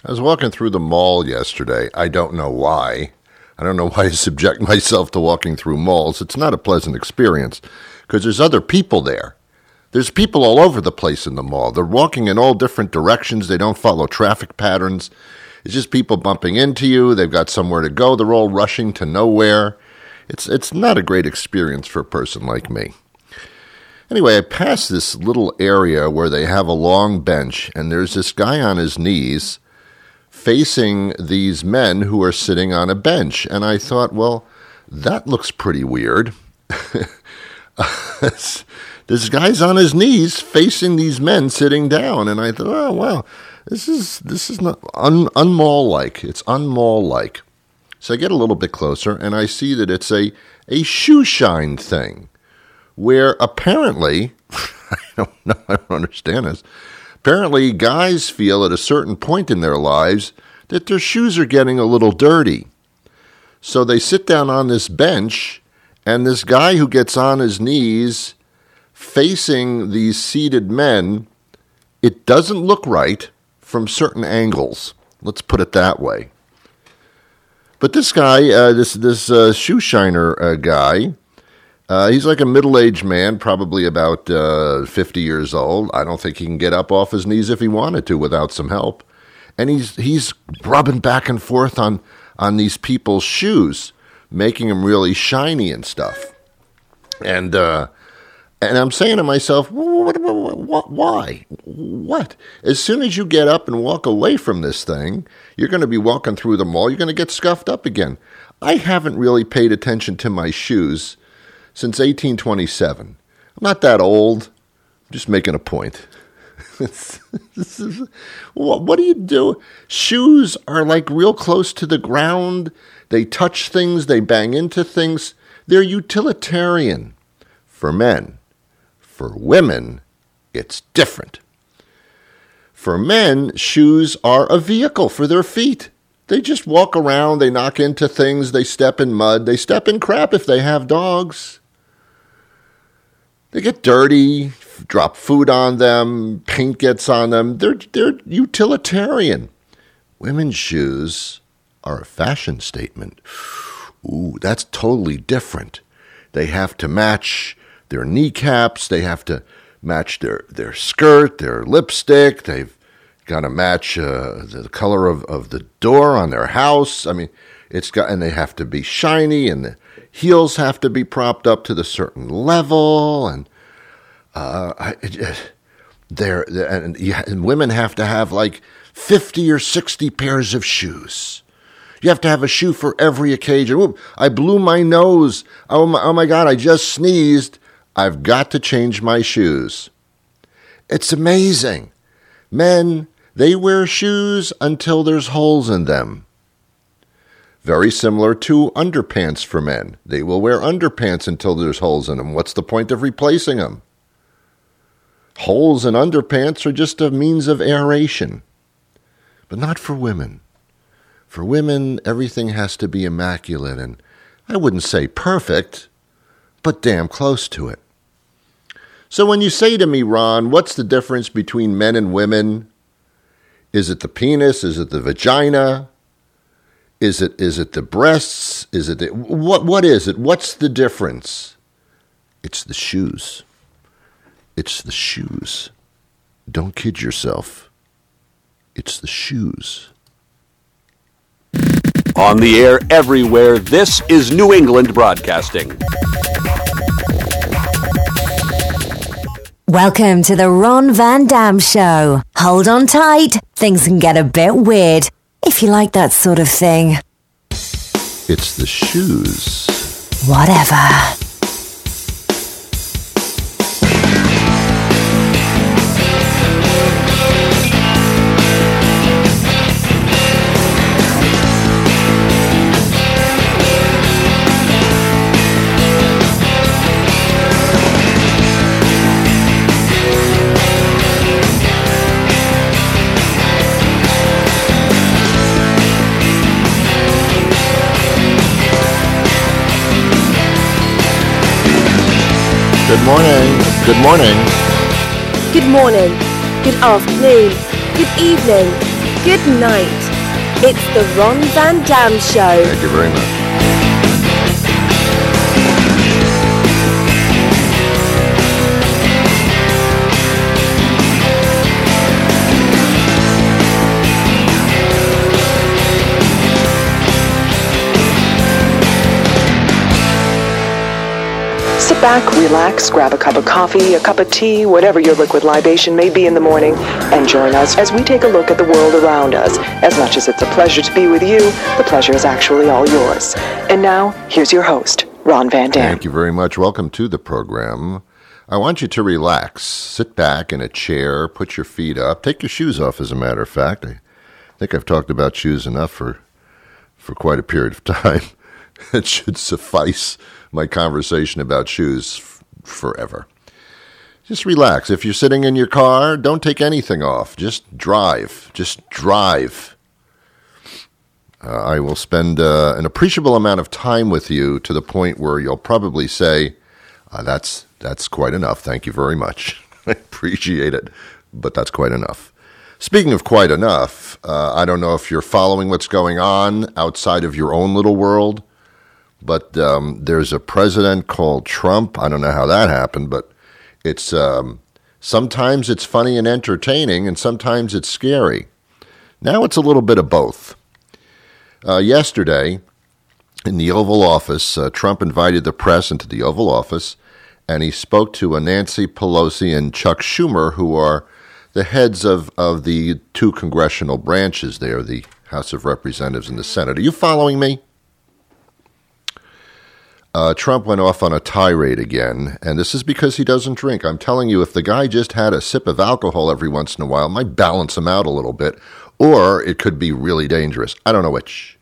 I was walking through the mall yesterday. I don't know why. I don't know why I subject myself to walking through malls. It's not a pleasant experience because there's other people there. There's people all over the place in the mall. They're walking in all different directions. They don't follow traffic patterns. It's just people bumping into you. They've got somewhere to go. They're all rushing to nowhere. It's not a great experience for a person like me. Anyway, I passed this little area where they have a long bench, and there's this guy on his knees facing these men who are sitting on a bench. And I thought, well, that looks pretty weird. This guy's on his knees facing these men sitting down. And I thought, oh, wow, this is not un-mall-like. It's un-mall-like. So I get a little bit closer, and I see that it's a shoe shine thing, where apparently, I don't understand this, apparently guys feel at a certain point in their lives that their shoes are getting a little dirty. So they sit down on this bench, and this guy who gets on his knees facing these seated men, it doesn't look right from certain angles. Let's put it that way. But this guy, this shoe shiner guy, he's like a middle-aged man, probably about 50 years old. I don't think he can get up off his knees if he wanted to without some help. And he's rubbing back and forth on these people's shoes, making them really shiny and stuff. And I'm saying to myself, why? What? As soon as you get up and walk away from this thing, you're going to be walking through the mall, you're going to get scuffed up again. I haven't really paid attention to my shoes since 1827. I'm not that old. I'm just making a point. What do you do? Shoes are like real close to the ground. They touch things. They bang into things. They're utilitarian for men. For women, it's different. For men, shoes are a vehicle for their feet. They just walk around. They knock into things. They step in mud. They step in crap if they have dogs. They get dirty, drop food on them, paint gets on them. They're utilitarian. Women's shoes are a fashion statement. Ooh, that's totally different. They have to match their kneecaps. They have to match their skirt, their lipstick. They've got to match the color of the door on their house. I mean, and they have to be shiny, and the heels have to be propped up to the certain level, and and women have to have like 50 or 60 pairs of shoes. You have to have a shoe for every occasion. Ooh, I blew my nose. Oh my God, I just sneezed. I've got to change my shoes. It's amazing. Men, they wear shoes until there's holes in them. Very similar to underpants for men. They will wear underpants until there's holes in them. What's the point of replacing them? Holes in underpants are just a means of aeration. But not for women. For women, everything has to be immaculate and, I wouldn't say perfect, but damn close to it. So when you say to me, Ron, what's the difference between men and women? Is it the penis? Is it the vagina? Is it the breasts? Is it what is it? What's the difference? It's the shoes. It's the shoes. Don't kid yourself. It's the shoes. On the air everywhere, this is New England Broadcasting. Welcome to the Ron Van Dam Show. Hold on tight. Things can get a bit weird, if you like that sort of thing. It's the shoes. Whatever. Good morning. Good morning. Good morning. Good afternoon. Good evening. good night. It's the Ron Van Dam Show. Thank you very much. Sit back, relax, grab a cup of coffee, a cup of tea, whatever your liquid libation may be in the morning, and join us as we take a look at the world around us. As much as it's a pleasure to be with you, the pleasure is actually all yours. And now, here's your host, Ron Van Dam. Thank you very much. Welcome to the program. I want you to relax. Sit back in a chair, put your feet up, take your shoes off, as a matter of fact. I think I've talked about shoes enough for quite a period of time. It should suffice my conversation about shoes forever. Just relax. If you're sitting in your car, don't take anything off. Just drive. Just drive. I will spend an appreciable amount of time with you to the point where you'll probably say, that's quite enough. Thank you very much. I appreciate it, but that's quite enough. Speaking of quite enough, I don't know if you're following what's going on outside of your own little world, but there's a president called Trump. I don't know how that happened, but it's sometimes it's funny and entertaining, and sometimes it's scary. Now it's a little bit of both. Yesterday, in the Oval Office, Trump invited the press into the Oval Office, and he spoke to Nancy Pelosi and Chuck Schumer, who are the heads of the two congressional branches there, the House of Representatives and the Senate. Are you following me? Trump went off on a tirade again, and this is because he doesn't drink. I'm telling you, if the guy just had a sip of alcohol every once in a while, it might balance him out a little bit, or it could be really dangerous. I don't know which.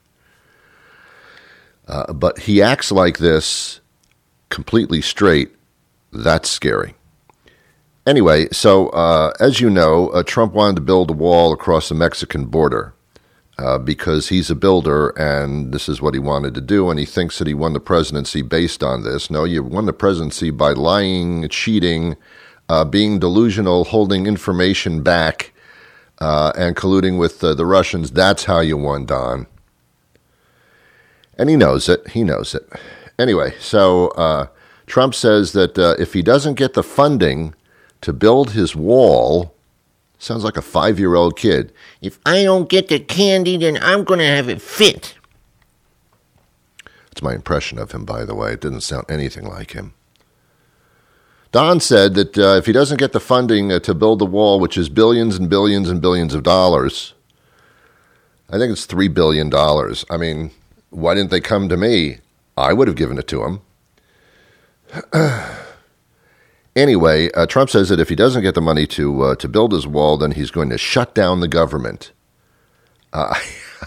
But he acts like this completely straight. That's scary. Anyway, so as you know, Trump wanted to build a wall across the Mexican border. Because he's a builder, and this is what he wanted to do, and he thinks that he won the presidency based on this. No, you won the presidency by lying, cheating, being delusional, holding information back, and colluding with the Russians. That's how you won, Don. And he knows it. He knows it. Anyway, so Trump says that if he doesn't get the funding to build his wall, sounds like a 5-year-old kid. If I don't get the candy, then I'm going to have it fit. That's my impression of him, by the way. It didn't sound anything like him. Don said that if he doesn't get the funding to build the wall, which is billions and billions and billions of dollars, I think it's $3 billion. I mean, why didn't they come to me? I would have given it to him. Anyway, Trump says that if he doesn't get the money to build his wall, then he's going to shut down the government. I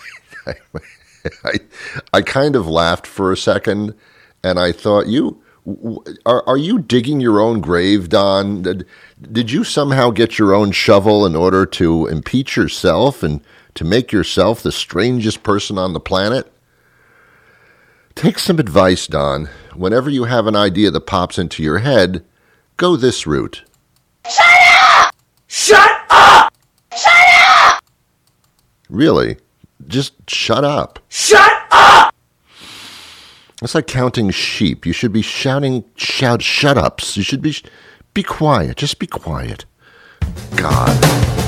kind of laughed for a second, and I thought, are you digging your own grave, Don? Did you somehow get your own shovel in order to impeach yourself and to make yourself the strangest person on the planet? Take some advice, Don. Whenever you have an idea that pops into your head, go this route. Shut up! Shut up! Shut up! Really? Just shut up. Shut up! It's like counting sheep. You should be shouting shut-ups. You should be quiet. Just be quiet. God.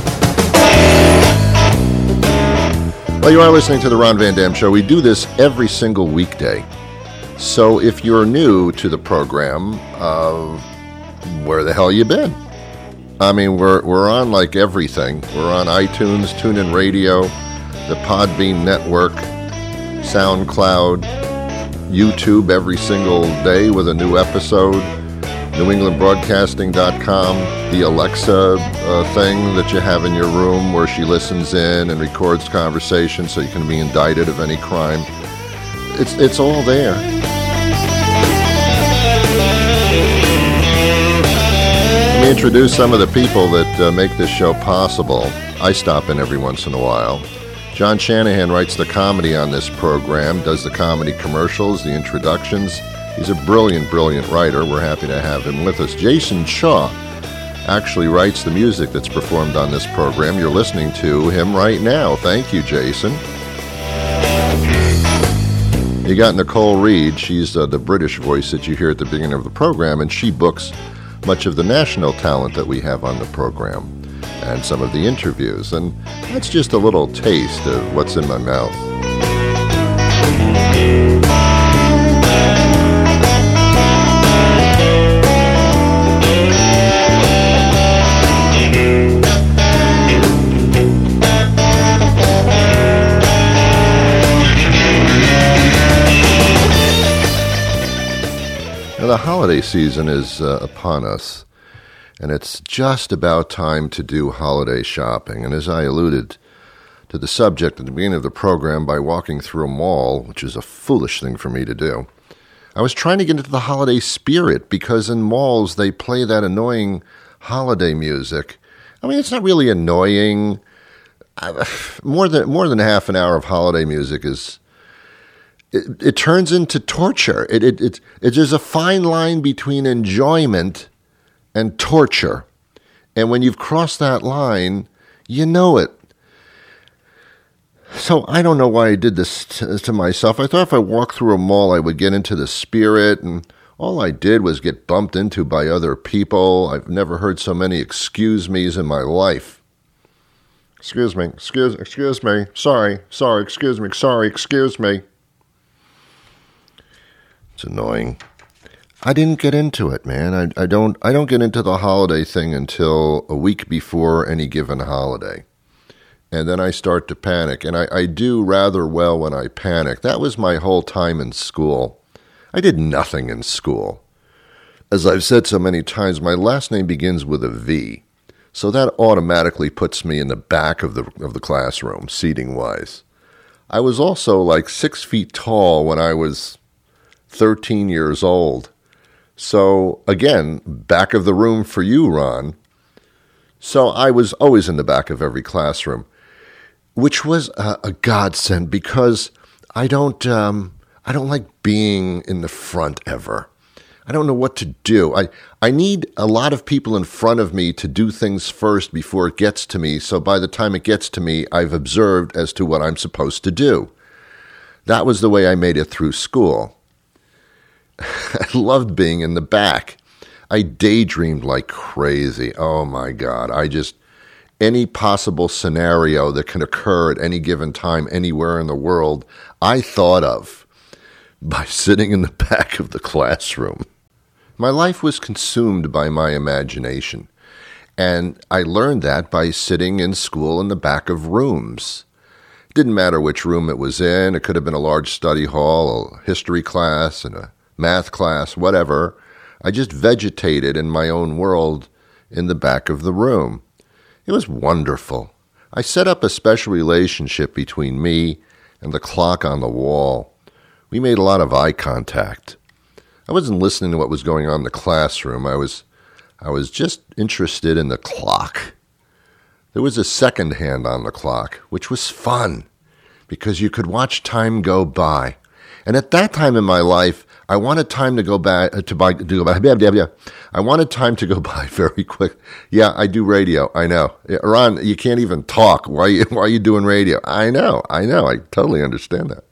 Well, you are listening to the Ron Van Dam Show. We do this every single weekday. So if you're new to the program, where the hell you been? I mean, we're on like everything. We're on iTunes, TuneIn Radio, the Podbean Network, SoundCloud, YouTube every single day with a new episode, NewEnglandBroadcasting.com, the Alexa thing that you have in your room where she listens in and records conversations so you can be indicted of any crime. It's all there. Let me introduce some of the people that make this show possible. I stop in every once in a while. John Shanahan writes the comedy on this program, does the comedy commercials, the introductions. He's a brilliant, brilliant writer. We're happy to have him with us. Jason Shaw actually writes the music that's performed on this program. You're listening to him right now. Thank you, Jason. You got Nicole Reed. She's the British voice that you hear at the beginning of the program, and she books much of the national talent that we have on the program and some of the interviews. And that's just a little taste of what's in my mouth. The holiday season is upon us, and it's just about time to do holiday shopping. And as I alluded to the subject at the beginning of the program by walking through a mall, which is a foolish thing for me to do, I was trying to get into the holiday spirit because in malls they play that annoying holiday music. I mean, it's not really annoying. More than half an hour of holiday music is... It turns into torture. There's a fine line between enjoyment and torture. And when you've crossed that line, you know it. So I don't know why I did this to myself. I thought if I walked through a mall, I would get into the spirit. And all I did was get bumped into by other people. I've never heard so many excuse me's in my life. Excuse me, excuse me, sorry, excuse me. It's annoying. I didn't get into it, man. I don't get into the holiday thing until a week before any given holiday. And then I start to panic. And I do rather well when I panic. That was my whole time in school. I did nothing in school. As I've said so many times, my last name begins with a V. So that automatically puts me in the back of the classroom, seating-wise. I was also like 6 feet tall when I was 13 years old. So, again, back of the room for you, Ron. So I was always in the back of every classroom, which was a godsend because I don't like being in the front ever. I don't know what to do. I need a lot of people in front of me to do things first before it gets to me, so by the time it gets to me, I've observed as to what I'm supposed to do. That was the way I made it through school. I loved being in the back. I daydreamed like crazy. Oh my God. Any possible scenario that can occur at any given time, anywhere in the world, I thought of by sitting in the back of the classroom. My life was consumed by my imagination, and I learned that by sitting in school in the back of rooms. It didn't matter which room it was in. It could have been a large study hall, a history class, and a math class, whatever. I just vegetated in my own world in the back of the room. It was wonderful. I set up a special relationship between me and the clock on the wall. We made a lot of eye contact. I wasn't listening to what was going on in the classroom. I was just interested in the clock. There was a second hand on the clock, which was fun because you could watch time go by. And at that time in my life, I wanted time to go by. I wanted time to go by very quick. Yeah, I do radio. I know. Ron, you can't even talk. Why are you doing radio? I know. I totally understand that.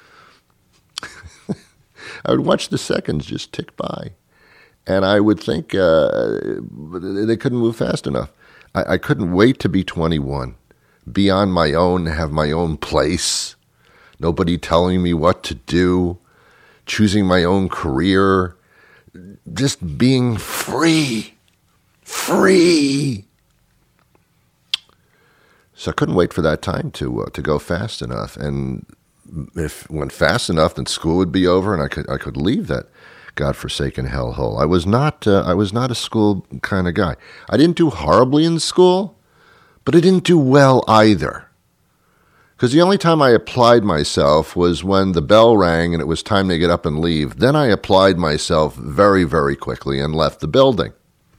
I would watch the seconds just tick by, and I would think they couldn't move fast enough. I couldn't wait to be 21, be on my own, have my own place, nobody telling me what to do, choosing my own career, just being free. So I couldn't wait for that time to go fast enough, and if it went fast enough, then school would be over, and I could leave that godforsaken hellhole. I was not a school kind of guy. I didn't do horribly in school, but I didn't do well either. Because the only time I applied myself was when the bell rang and it was time to get up and leave. Then I applied myself very, very quickly and left the building.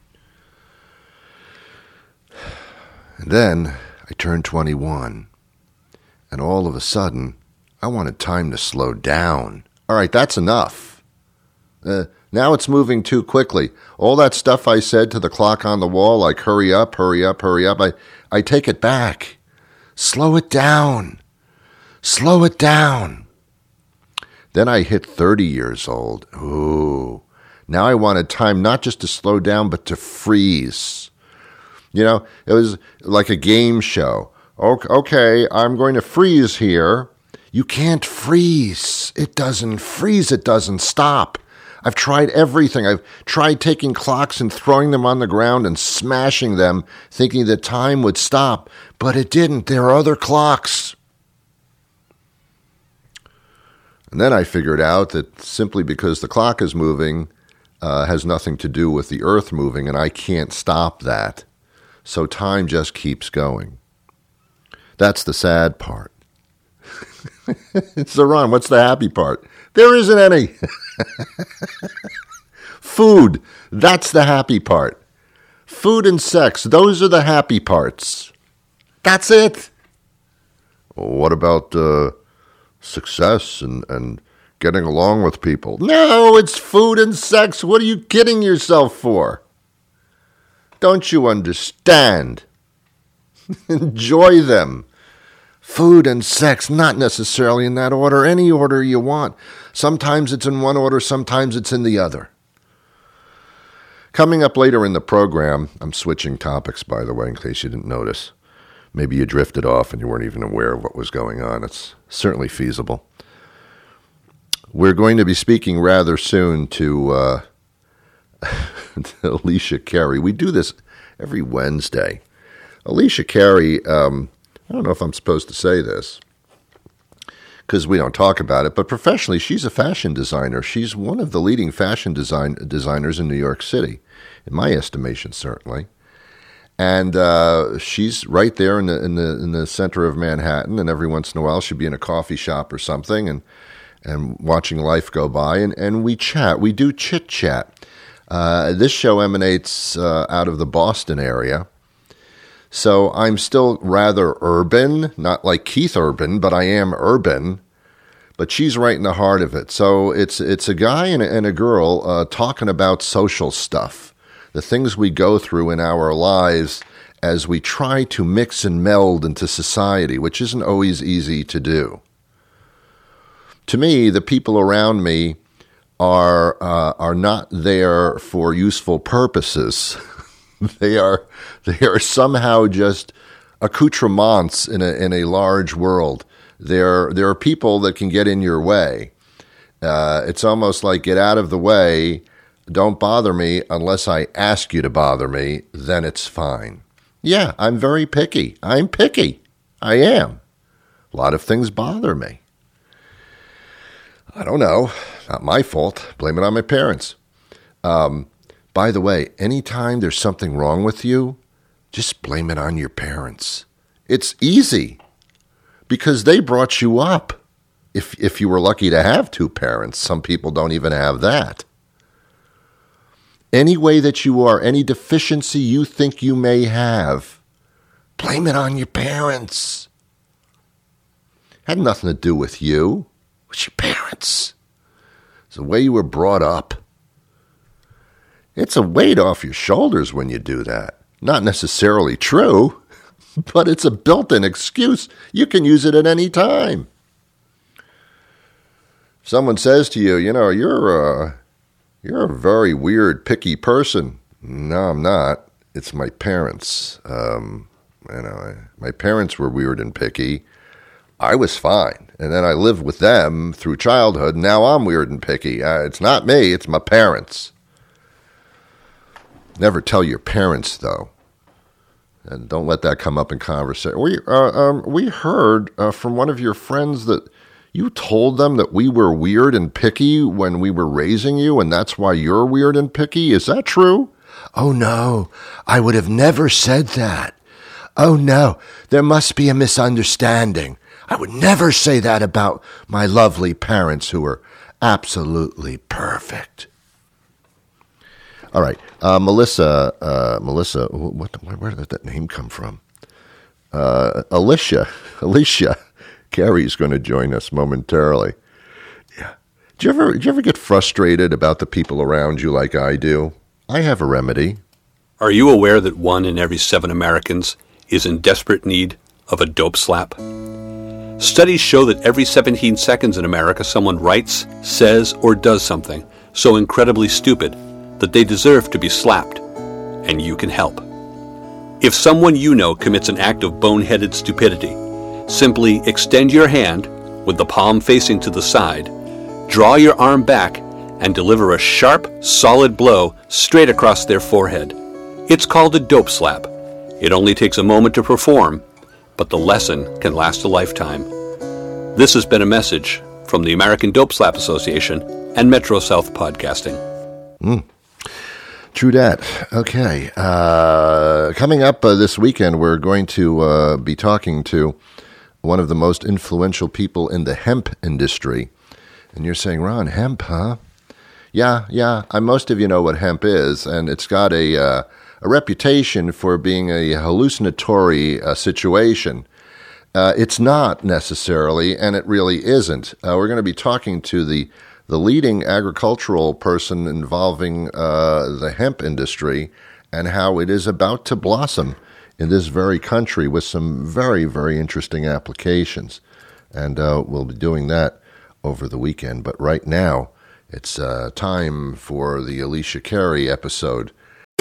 And then I turned 21, and all of a sudden, I wanted time to slow down. All right, that's enough. Now it's moving too quickly. All that stuff I said to the clock on the wall, like hurry up, hurry up, hurry up, I take it back. Slow it down. Slow it down. Then I hit 30 years old. Ooh. Now I wanted time not just to slow down, but to freeze. You know, it was like a game show. Okay, I'm going to freeze here. You can't freeze. It doesn't freeze. It doesn't stop. I've tried everything. I've tried taking clocks and throwing them on the ground and smashing them, thinking that time would stop, but it didn't. There are other clocks. And then I figured out that simply because the clock is moving has nothing to do with the earth moving, and I can't stop that. So time just keeps going. That's the sad part. So, Ron, what's the happy part? There isn't any. Food, that's the happy part. Food and sex, those are the happy parts. That's it. What about success and getting along with people? No, it's food and sex. What are you kidding yourself for? Don't you understand? Enjoy them. Food and sex, not necessarily in that order, any order you want. Sometimes it's in one order, sometimes it's in the other. Coming up later in the program, I'm switching topics, by the way, in case you didn't notice. Maybe you drifted off and you weren't even aware of what was going on. It's certainly feasible. We're going to be speaking rather soon to Alicia Carey. We do this every Wednesday. Alicia Carey, I don't know if I'm supposed to say this because we don't talk about it, but professionally, she's a fashion designer. She's one of the leading fashion designers in New York City, in my estimation, certainly. And she's right there in the center of Manhattan, and every once in a while she'll be in a coffee shop or something and watching life go by, and we chat. We do chit-chat. This show emanates out of the Boston area. So I'm still rather urban, not like Keith Urban, but I am urban. But she's right in the heart of it. So it's a guy and a girl talking about social stuff, the things we go through in our lives as we try to mix and meld into society, which isn't always easy to do. To me, the people around me are not there for useful purposes. They are somehow just accoutrements in a large world. There are people that can get in your way. It's almost like get out of the way. Don't bother me unless I ask you to bother me. Then it's fine. Yeah, I'm very picky. I'm picky. I am. A lot of things bother me. I don't know. Not my fault. Blame it on my parents. By the way, anytime there's something wrong with you, just blame it on your parents. It's easy because they brought you up. If you were lucky to have two parents, some people don't even have that. Any way that you are, any deficiency you think you may have, blame it on your parents. Had nothing to do with you. It's your parents. It's the way you were brought up. It's a weight off your shoulders when you do that. Not necessarily true, but it's a built-in excuse. You can use it at any time. Someone says to you, you're a very weird, picky person. No, I'm not. It's my parents. My parents were weird and picky. I was fine. And then I lived with them through childhood. Now I'm weird and picky. It's not me. It's my parents. Never tell your parents, though. And don't let that come up in conversation. We heard from one of your friends that you told them that we were weird and picky when we were raising you, and that's why you're weird and picky. Is that true? Oh, no. I would have never said that. Oh, no. There must be a misunderstanding. I would never say that about my lovely parents who are absolutely perfect. All right, Melissa, where did that name come from? Alicia Carey's going to join us momentarily. Yeah, Do you ever get frustrated about the people around you like I do? I have a remedy. Are you aware that 1 in every 7 Americans is in desperate need of a dope slap? Studies show that every 17 seconds in America someone writes, says, or does something so incredibly stupid that they deserve to be slapped, and you can help. If someone you know commits an act of boneheaded stupidity, simply extend your hand with the palm facing to the side, draw your arm back, and deliver a sharp, solid blow straight across their forehead. It's called a dope slap. It only takes a moment to perform, but the lesson can last a lifetime. This has been a message from the American Dope Slap Association and Metro South Podcasting. True that. Okay. Coming up this weekend, we're going to be talking to one of the most influential people in the hemp industry. And you're saying, Ron, hemp, huh? Yeah. Most of you know what hemp is, and it's got a reputation for being a hallucinatory situation. It's not necessarily, and it really isn't. We're going to be talking to the leading agricultural person involving the hemp industry and how it is about to blossom in this very country with some very, very interesting applications. And we'll be doing that over the weekend. But right now, it's time for the Alicia Carey episode.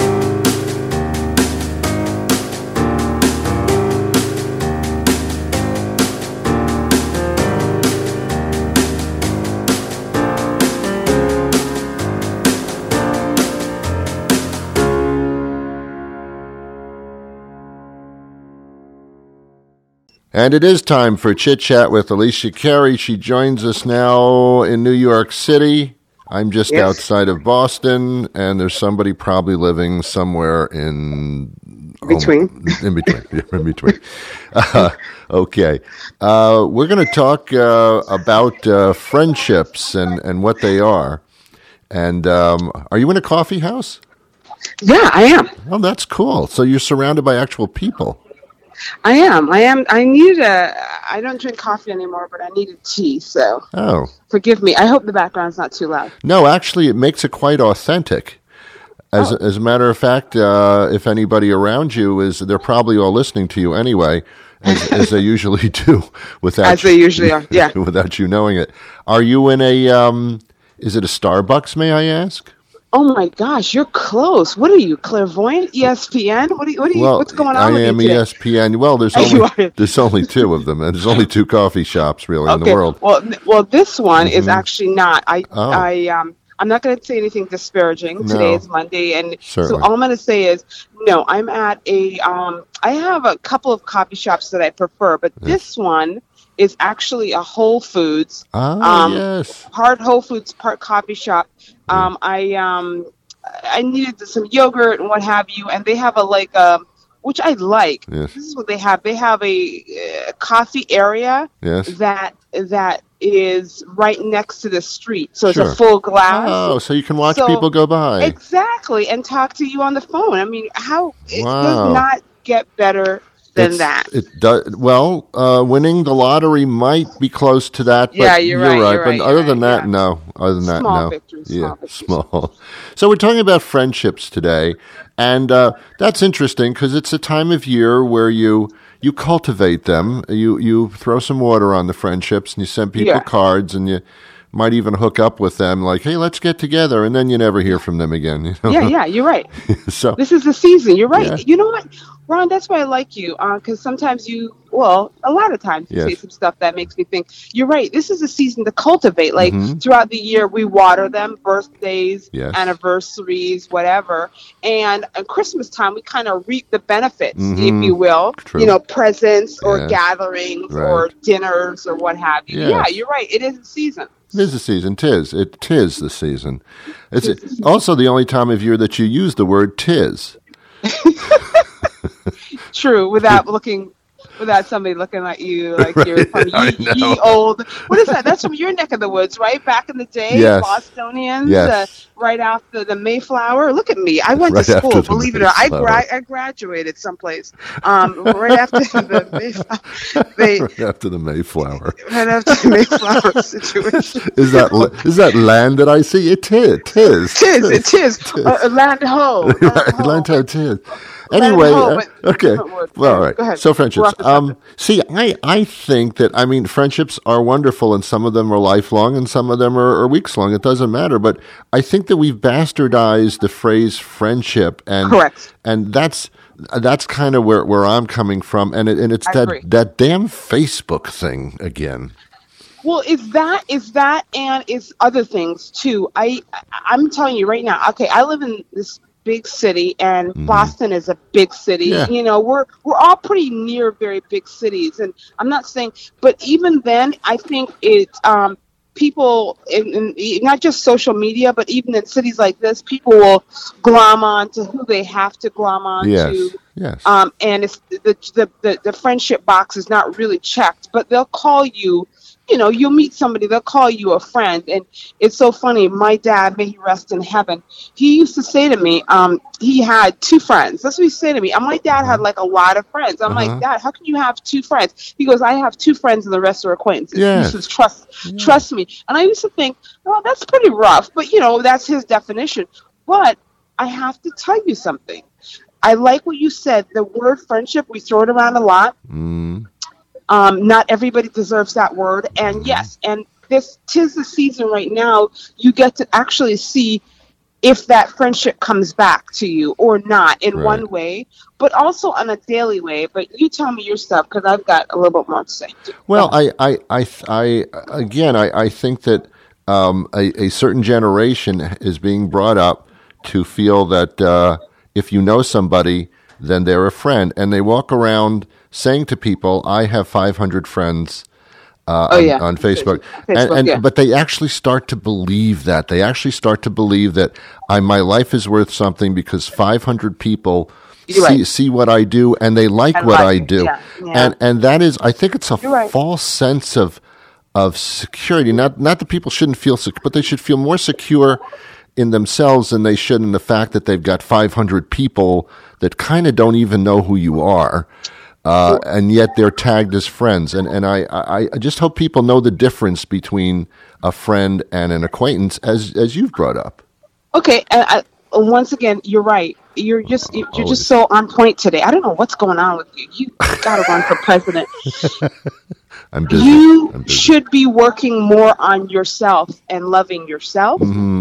And it is time for Chit Chat with Alicia Carey. She joins us now in New York City. I'm just outside of Boston, and there's somebody probably living somewhere in between. In between. Okay. We're going to talk about friendships and what they are. And are you in a coffee house? Yeah, I am. Oh, that's cool. So you're surrounded by actual people. I am. I don't drink coffee anymore, but I needed tea, so. Oh. Forgive me. I hope the background's not too loud. No, actually, it makes it quite authentic. As a matter of fact, if anybody around you is, they're probably all listening to you anyway, as they usually do, they usually are, yeah. Without you knowing it. Are you in is it a Starbucks, may I ask? Oh my gosh, you're close. What are you, clairvoyant? ESPN? What's going on with you today? I am ESPN. Well, there's only two of them, and there's only two coffee shops really in the world. Well, this one is actually not. I'm not going to say anything disparaging. No. Today is Monday, and Certainly. so all I'm going to say is, no, I'm at I have a couple of coffee shops that I prefer, but this one is actually a Whole Foods. Yes. Part Whole Foods, part coffee shop. I needed some yogurt and what have you, and they have which I like. Yes. This is what they have. They have a coffee area that is right next to the street. So it's a full glass. Oh, so you can watch people go by. Exactly, and talk to you on the phone. I mean, it does not get better than that. It does. Well, winning the lottery might be close to that. But yeah, you're right. But other than that, no. Other than that, no. Victories, Small. So we're talking about friendships today, and that's interesting because it's a time of year where you cultivate them. You throw some water on the friendships, and you send people cards, and you might even hook up with them, like, hey, let's get together, and then you never hear from them again. You know? Yeah, you're right. So this is the season. You're right. Yeah. You know what, Ron? That's why I like you, because sometimes a lot of times you say some stuff that makes me think, you're right, this is a season to cultivate. Like, throughout the year, we water them, birthdays, anniversaries, whatever. And at Christmas time, we kind of reap the benefits, if you will. True. Presents or gatherings or dinners or what have you. Yeah, you're right. It is a season. It is the season. Tis the season. It's also the only time of year that you use the word tis. True, without looking without somebody looking at you like you're from I know. ye old. What is that? That's from your neck of the woods, right? Back in the day, Yes. Bostonians, Yes. right after the Mayflower. Look at me. I went Right to after school. the Believe it or not, Mayflower. I graduated someplace right after the Mayflower. Right after the Mayflower. Right after the Mayflower situation. Is that land that I see? It is. It is. Land ho. Right, land ho, tis. Anyway, ho, but okay. different word. Well, all right. Go ahead. So friendships. We're off the subject. See, I think that, I mean, friendships are wonderful, and some of them are lifelong, and some of them are weeks long. It doesn't matter. But I think that we've bastardized the phrase friendship, and Correct. And that's kind of where I'm coming from, and it's I agree. that damn Facebook thing again. Well, is that and it's other things too. I'm telling you right now. Okay, I live in this big city, and Boston is a big city. Yeah. You know, we're all pretty near very big cities, and I'm not saying, but even then, I think it's people in not just social media, but even in cities like this, people will glom on to who they have to glom on to. Yes. And it's the friendship box is not really checked, but they'll call you. You know, you'll meet somebody, they'll call you a friend. And it's so funny. My dad, may he rest in heaven, he used to say to me, he had 2 friends. That's what he said to me. And my dad had like a lot of friends. I'm like, Dad, how can you have 2 friends? He goes, I have 2 friends and the rest are acquaintances. Yes. He says, trust me. And I used to think, well, that's pretty rough. But, you know, that's his definition. But I have to tell you something. I like what you said. The word friendship, we throw it around a lot. Not everybody deserves that word. And yes, and tis the season right now, you get to actually see if that friendship comes back to you or not in one way, but also on a daily way. But you tell me your stuff, because I've got a little bit more to say. Well, I think that a certain generation is being brought up to feel that if you know somebody, then they're a friend, and they walk around saying to people, I have 500 friends on Facebook. But they actually start to believe that. They actually start to believe that my life is worth something because 500 people see what I do, and they like what I do. Yeah. And that is, I think it's a false sense of security. Not that people shouldn't feel secure, but they should feel more secure in themselves than they should in the fact that they've got 500 people that kind of don't even know who you are. And yet they're tagged as friends. And I just hope people know the difference between a friend and an acquaintance, as you've brought up. Okay. Once again, you're right. You're just so on point today. I don't know what's going on with you. You got to run for president. I'm busy. You should be working more on yourself and loving yourself,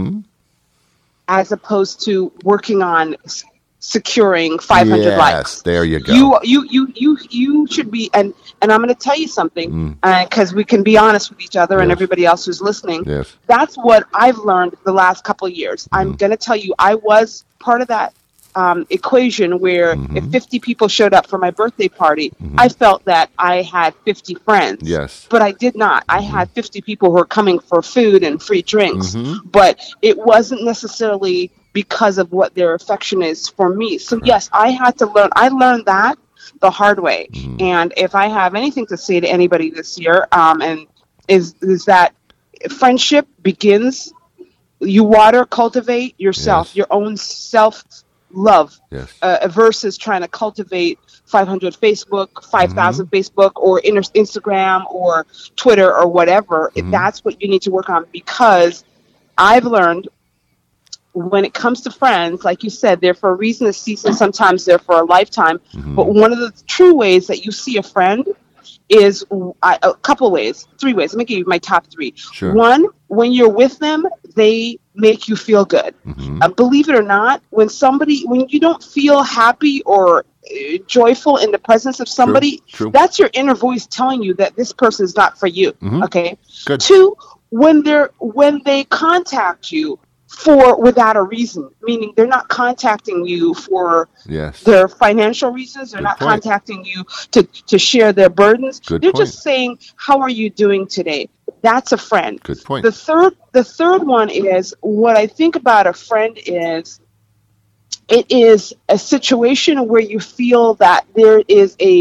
as opposed to working on securing 500 likes. There you go. You should be, and I'm going to tell you something, because we can be honest with each other and everybody else who's listening. Yes. That's what I've learned the last couple of years. I'm going to tell you, I was part of that equation where if 50 people showed up for my birthday party, I felt that I had 50 friends. Yes. But I did not. I had 50 people who were coming for food and free drinks. But it wasn't necessarily because of what their affection is for me. So yes, I had to learn. I learned that the hard way. And if I have anything to say to anybody this year, and is that friendship begins, you cultivate yourself, your own self-love, versus trying to cultivate 500 Facebook, 5,000 Facebook, or Instagram, or Twitter, or whatever. That's what you need to work on, because I've learned when it comes to friends, like you said, they're for a reason, a season, sometimes they're for a lifetime. But one of the true ways that you see a friend is a couple ways, 3 ways. Let me give you my top 3. Sure. 1, when you're with them, they make you feel good. Believe it or not, when you don't feel happy or joyful in the presence of somebody, True. that's your inner voice telling you that this person is not for you. Okay. Good. 2, when they contact you without a reason, meaning they're not contacting you for their financial reasons. They're not contacting you to share their burdens. They're just saying, how are you doing today? That's a friend. Good point. The third one is, what I think about a friend is, it is a situation where you feel that there is a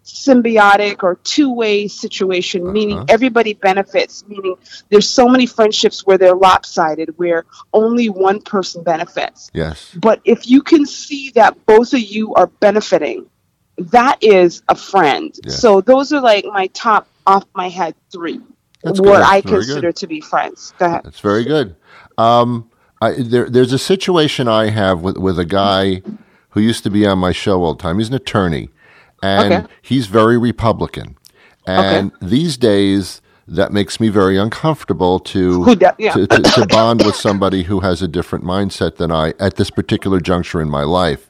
symbiotic or two-way situation, meaning everybody benefits, meaning there's so many friendships where they're lopsided, where only one person benefits. Yes. But if you can see that both of you are benefiting, that is a friend. Yes. So those are like my top off my head 3. That's what good. I Very consider good. to be friends. Go ahead. That's very good. There's a situation I have with a guy who used to be on my show all the time. He's an attorney, and he's very Republican. And these days, that makes me very uncomfortable to bond with somebody who has a different mindset than I at this particular juncture in my life.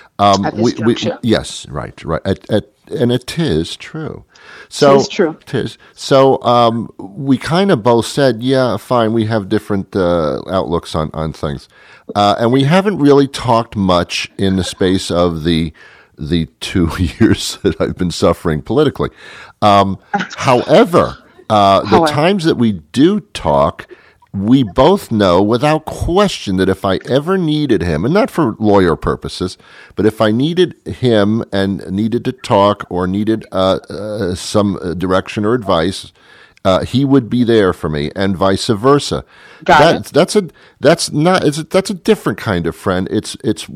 Yes, right. And it is true. So it is true. It is. So we kind of both said, yeah, fine. We have different outlooks on things, and we haven't really talked much in the space of the 2 years that I've been suffering politically. However, the times that we do talk, we both know without question that if I ever needed him, and not for lawyer purposes, but if I needed him and needed to talk or needed some direction or advice, he would be there for me, and vice versa. That's a different kind of friend. It's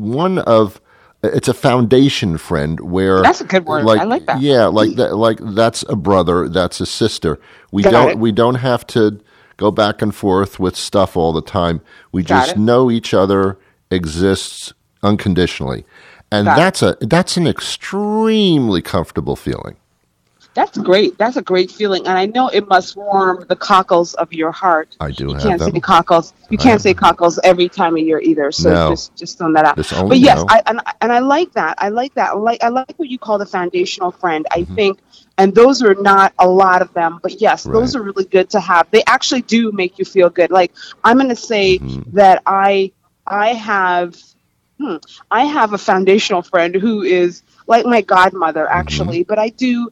a foundation friend where that's a good word. I like that. Yeah, like that. Like that's a brother. That's a sister. We don't have to go back and forth with stuff all the time. We just know each other exists unconditionally, and that's an extremely comfortable feeling. That's great. That's a great feeling, and I know it must warm the cockles of your heart. I do. You have can't them. say cockles. You can't say cockles every time of year either. So No. just throwing that out. But yes, I like that. I like that. I like what you call the foundational friend. I think, and those are not a lot of them, but yes, those are really good to have. They actually do make you feel good. Like I'm going to say that I have a foundational friend who is like my godmother, actually. But I do,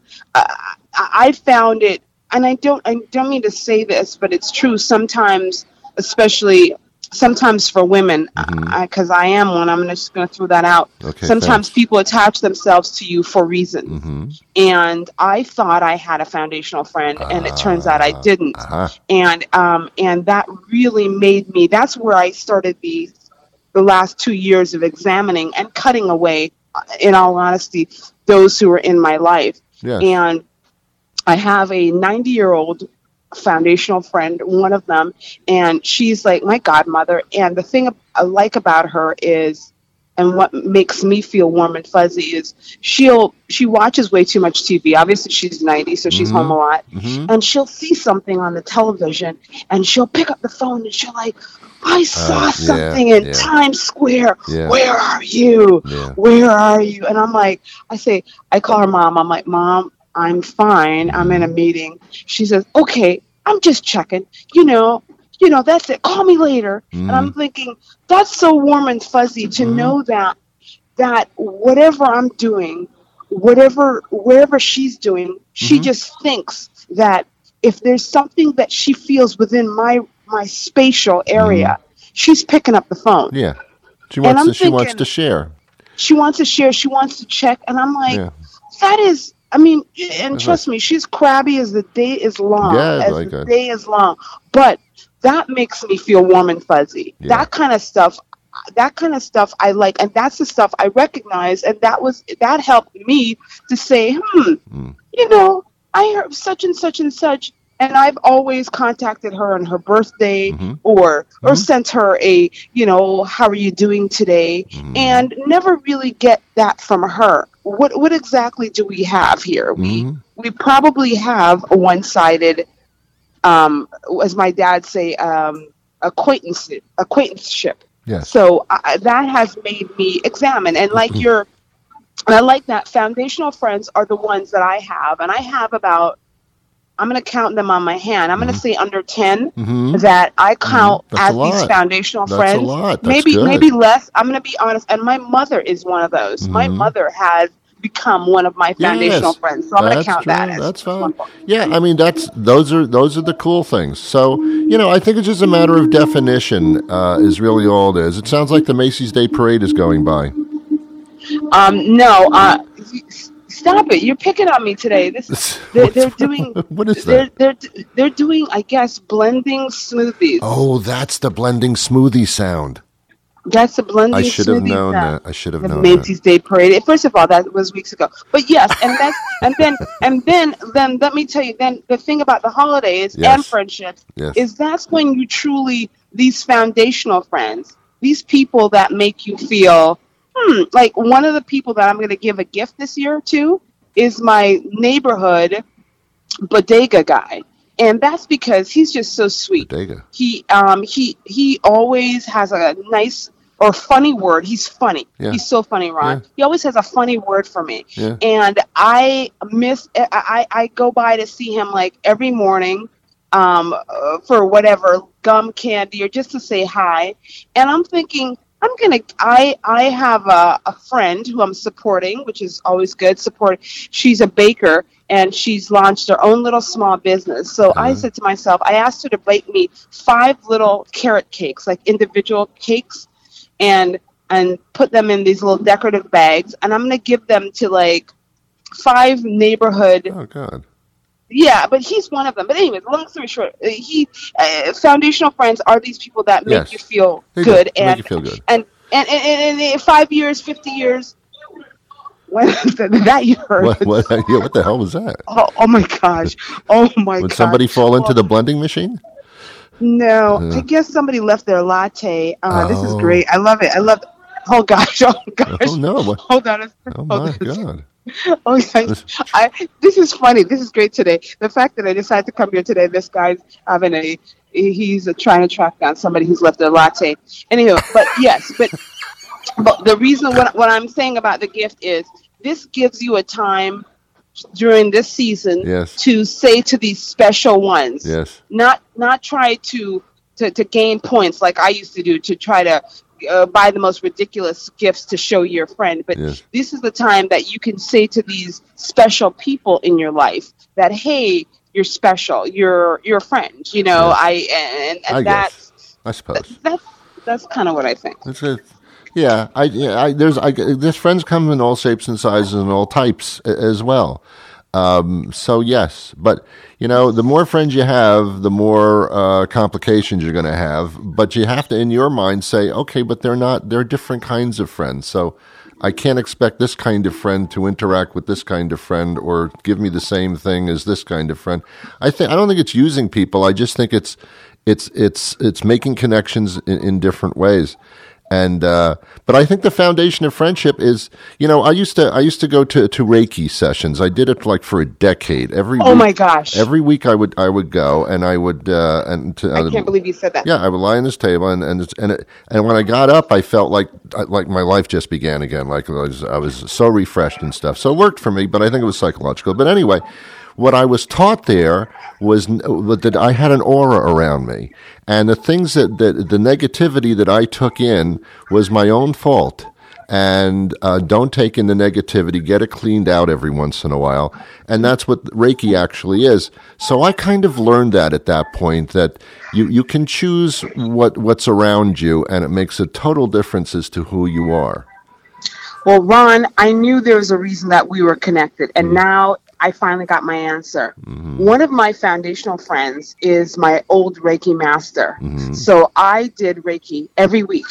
I found it, and I don't mean to say this, but it's true. Sometimes, especially sometimes for women, because I am one, I'm just going to throw that out. Okay, sometimes thanks. people attach themselves to you for reasons. And I thought I had a foundational friend, and it turns out I didn't. And that really made me, that's where I started the last 2 years of examining and cutting away, in all honesty, those who were in my life. Yes. And I have a 90-year-old foundational friend, one of them, and she's like my godmother. And the thing I like about her is, and what makes me feel warm and fuzzy, is she watches way too much TV. Obviously, she's 90, so she's home a lot. And she'll see something on the television, and she'll pick up the phone, and she'll like, I saw something in Times Square. Where are you? Where are you? And I'm like, I call her Mom. I'm like, Mom, I'm fine. I'm in a meeting. She says, okay, I'm just checking. You know, that's it. Call me later. And I'm thinking, that's so warm and fuzzy to know that whatever I'm doing, wherever she's doing, she just thinks that if there's something that she feels within my spatial area, she's picking up the phone. Yeah. She wants to share. She wants to share. She wants to check. And I'm like, that is, I mean, and trust me, she's crabby as the day is long. Yeah, day is long. But that makes me feel warm and fuzzy. Yeah. That kind of stuff I like, and that's the stuff I recognize, and that helped me to say, you know, I heard such and such and such, and I've always contacted her on her birthday or sent her a, you know, how are you doing today, and never really get that from her. What exactly do we have here? We probably have a one-sided, as my dad say, acquaintanceship. Yes. So that has made me examine, and like and I like that foundational friends are the ones that I have, and I have about, I'm going to count them on my hand. I'm going to say under 10 that I count as these foundational friends. That's a lot. That's maybe good. Maybe less. I'm going to be honest. And my mother is one of those. My mother has become one of my foundational friends. So I'm going to count that as that's fine. Yeah, I mean those are the cool things. So, you know, I think it's just a matter of definition is really all it is. It sounds like the Macy's Day Parade is going by. No, Stop it! You're picking on me today. They're doing. What is that? They're doing, I guess, blending smoothies. Oh, that's the blending smoothie sound. That's a blending. I should have known that. I should have known Macy's Day Parade. First of all, that was weeks ago. But yes, and then let me tell you. Then the thing about the holidays and friendships is that's when you truly, these foundational friends, these people that make you feel, like one of the people that I'm going to give a gift this year to is my neighborhood bodega guy. And that's because he's just so sweet. Bodega. He always has a nice or funny word. He's funny. Yeah. He's so funny, Ron. Yeah. He always has a funny word for me. Yeah. And I go by to see him like every morning for whatever, gum, candy, or just to say hi. And I'm thinking, I have a friend who I'm supporting, which is always good. She's a baker, and she's launched her own little small business. So I said to myself, I asked her to bake me 5 little carrot cakes, like individual cakes, and put them in these little decorative bags. And I'm going to give them to like 5 neighborhood. Oh, God. Yeah, but he's one of them. But anyways, long story short, foundational friends are these people that make you feel good. Make you feel good. And 5 years, 50 years. That you heard. What the hell was that? Oh my gosh. Oh my god. Would somebody fall into the blending machine? No. I guess somebody left their latte. This is great. I love it. Oh gosh. Oh no. Hold on. Oh my god. Oh, guys, this is funny. This is great today. The fact that I decided to come here today, this guy's he's trying to track down somebody who's left their latte. Anyway, but yes, but the reason what I'm saying about the gift is this gives you a time during this season to say to these special ones, not try to gain points like I used to do to try to buy the most ridiculous gifts to show your friend, but this is the time that you can say to these special people in your life that, hey, you're special, you're a friend, you know. I suppose that's kind of what I think. There's friends come in all shapes and sizes and all types as well. So yes, but you know, the more friends you have, the more complications you're going to have. But you have to, in your mind, say, okay, but they're different kinds of friends. So I can't expect this kind of friend to interact with this kind of friend or give me the same thing as this kind of friend. I don't think it's using people. I just think it's making connections in different ways. And but I think the foundation of friendship is, you know, I used to go to Reiki sessions. I did it like for a decade. My gosh! Every week I would go, and I would I can't believe you said that. Yeah, I would lie on this table, and when I got up, I felt like my life just began again. Like I was so refreshed and stuff. So it worked for me, but I think it was psychological. But anyway, what I was taught there was that I had an aura around me. And the things that the negativity that I took in was my own fault. And don't take in the negativity. Get it cleaned out every once in a while. And that's what Reiki actually is. So I kind of learned that at that point, that you can choose what's around you, and it makes a total difference as to who you are. Well, Ron, I knew there was a reason that we were connected. And now I finally got my answer. Mm-hmm. One of my foundational friends is my old Reiki master. Mm-hmm. So I did Reiki every week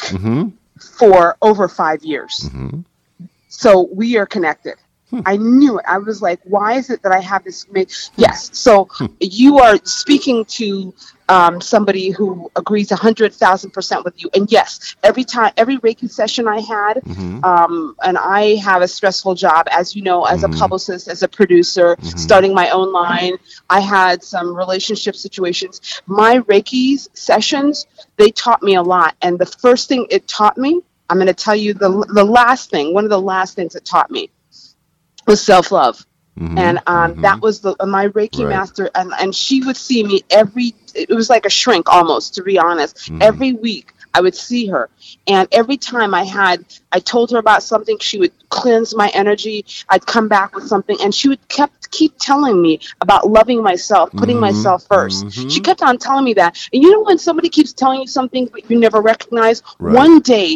for over 5 years. Mm-hmm. So we are connected. I knew it. I was like, why is it that I have this? Yes. So you are speaking to somebody who agrees 100,000% with you. And yes, every Reiki session I had, and I have a stressful job, as you know, as a publicist, as a producer, starting my own line. I had some relationship situations. My Reiki sessions, they taught me a lot. And the first thing it taught me, I'm going to tell you the last thing, one of the last things it taught me was self-love. And that was my Reiki master, and she would see me it was like a shrink almost, to be honest. Every week I would see her, and every time I told her about something, she would cleanse my energy. I'd come back with something, and she would keep telling me about loving myself, putting myself first. She kept on telling me that. And you know when somebody keeps telling you something but you never recognize? Right. One day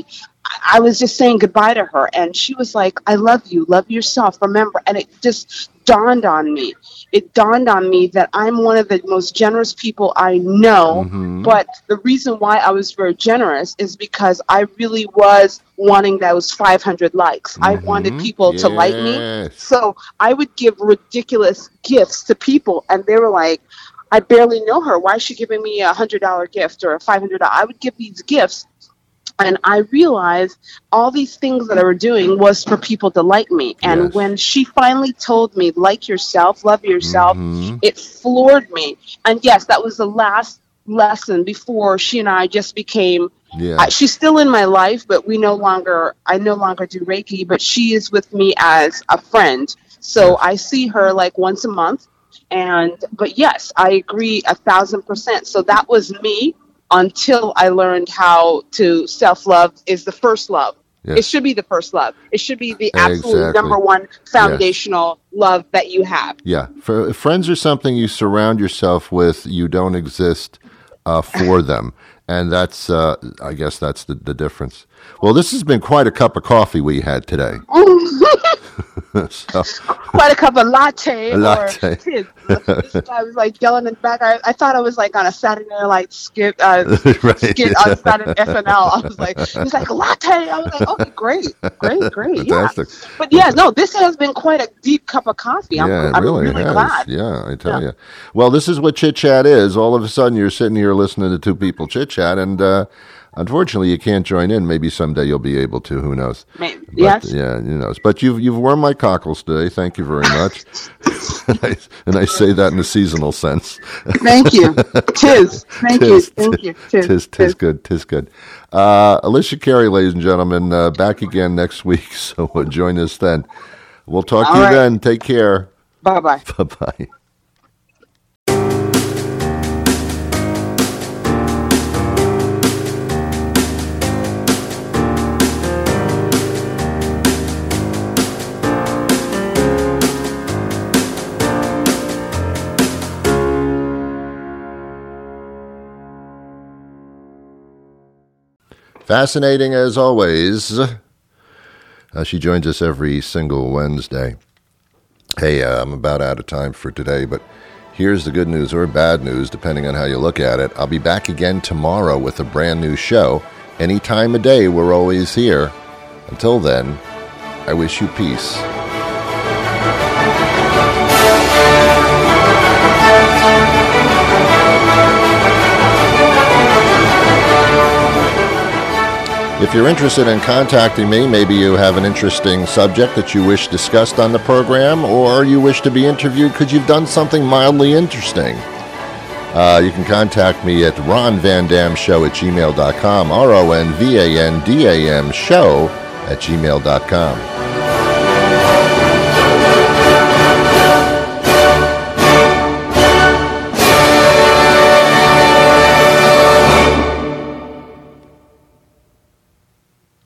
I was just saying goodbye to her, and she was like, I love you, love yourself, remember. And it just dawned on me. It dawned on me that I'm one of the most generous people I know, but the reason why I was very generous is because I really was wanting those 500 likes. I wanted people to like me. So I would give ridiculous gifts to people, and they were like, I barely know her. Why is she giving me $100 gift or a $500? I would give these gifts. And I realized all these things that I were doing was for people to like me. And when she finally told me, like yourself, love yourself, it floored me. And yes, that was the last lesson before she and I just became, she's still in my life, but I no longer do Reiki, but she is with me as a friend. So I see her like once a month. But yes, I agree 1,000%. So that was me. Until I learned how to self-love is the first love. Yes. It should be the first love. It should be the absolute number one foundational love that you have. Yeah. Friends are something you surround yourself with. You don't exist for them. And that's, I guess that's the difference. Well, this has been quite a cup of coffee we had today. Quite a cup of latte. A latte. This guy was like yelling in the back. I thought I was like on a Saturday Night Live skit on Saturday SNL. I was like, he's like, latte. I was like, okay, great. Fantastic. Yeah. But yeah, no, this has been quite a deep cup of coffee. I'm really glad. Yeah, I tell you. Well, this is what Chit Chat is. All of a sudden, you're sitting here listening to two people chit chat, and unfortunately, you can't join in. Maybe someday you'll be able to. Who knows? Yes. Yeah, who knows? But you've warmed my cockles today. Thank you very much. And I say that in a seasonal sense. Thank you. Thank you. Tis good. Alicia Carey, ladies and gentlemen, back again next week. So join us then. We'll talk to you then. Take care. Bye-bye. Bye-bye. Fascinating as always. She joins us every single Wednesday. Hey, I'm about out of time for today, but here's the good news or bad news, depending on how you look at it. I'll be back again tomorrow with a brand new show. Any time of day, we're always here. Until then, I wish you peace. If you're interested in contacting me, maybe you have an interesting subject that you wish discussed on the program, or you wish to be interviewed because you've done something mildly interesting. You can contact me at ronvandamshow@gmail.com, RONVANDAM show@gmail.com.